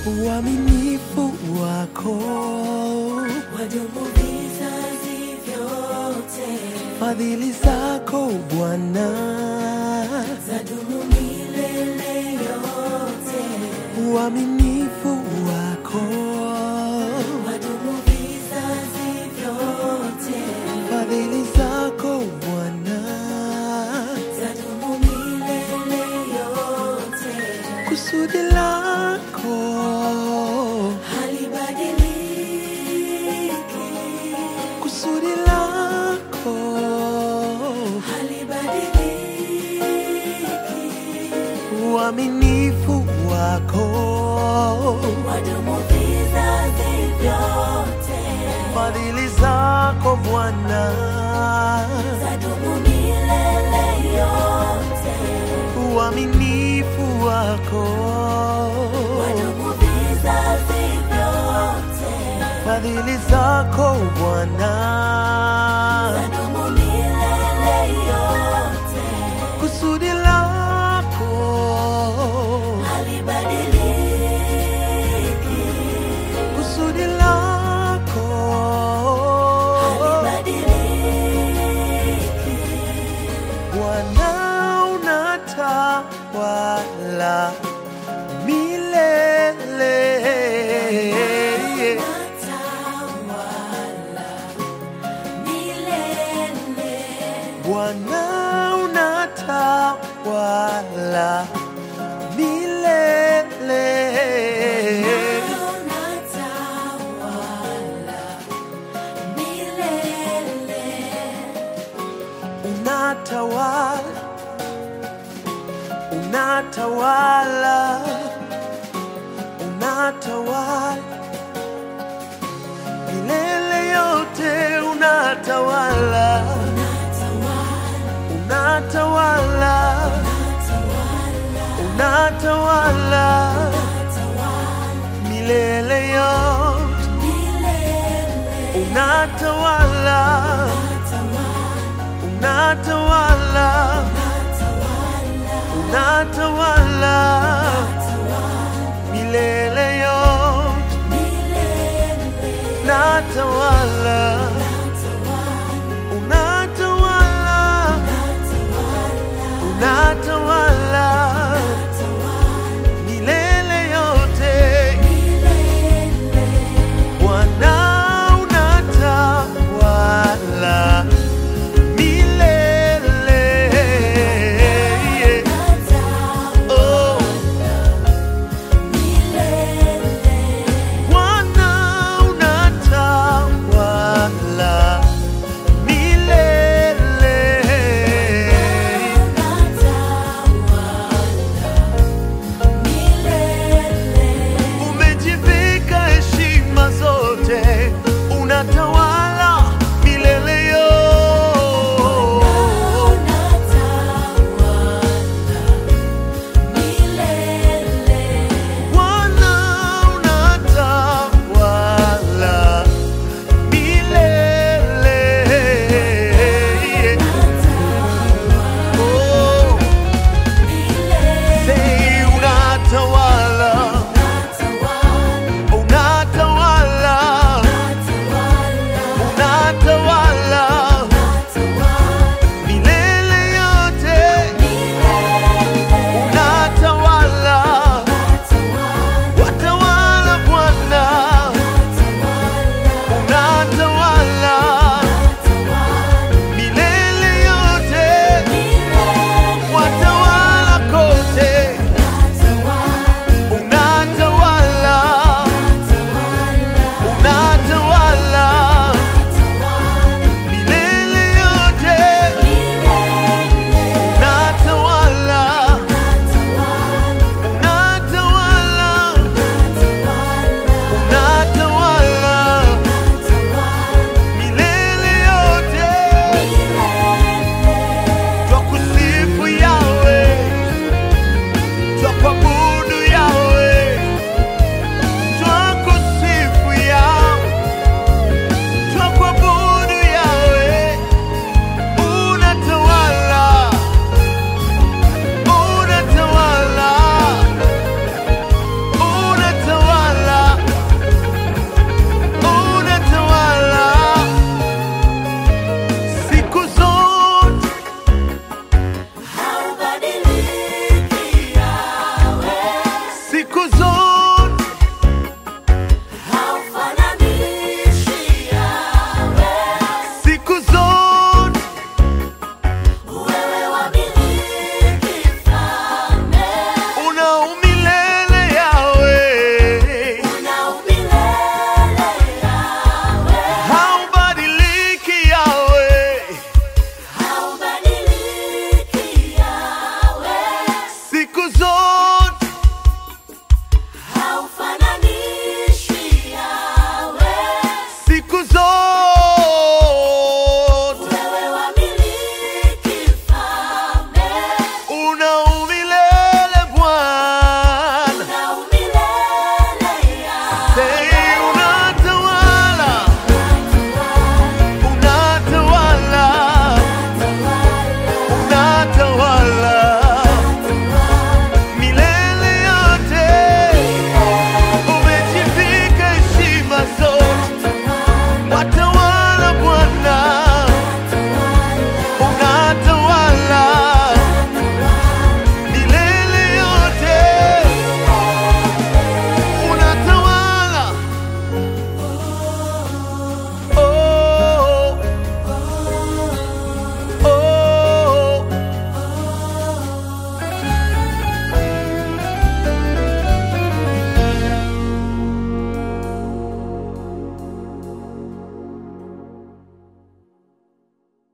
uaminifu wako wadumu vizazi vyote. fadhili zako Bwana zadumu milele yote. uaminifu wako wadumu vizazi vyote. fadhili zako Bwana zadumu milele yote. kusudi lako halibadiliki. kusudi lako halibadiliki. uaminifu wako wadumu vizazi vyote. fadhili zako Bwana zadumu milele yote. uaminifu wako wadumu vizazi vyote. fadhili zako Bwana zadumu milele yote. kusudi lako halibadiliki. kusudi lako halibadiliki. Bwana unatawala milele Unatawala milele. Bwana unatawala milele Unatawala milele. unatawala unatawala unatawala milele yote unatawala unatawala unatawala milele yote unatawala unatawala unatawala milele yote unatawala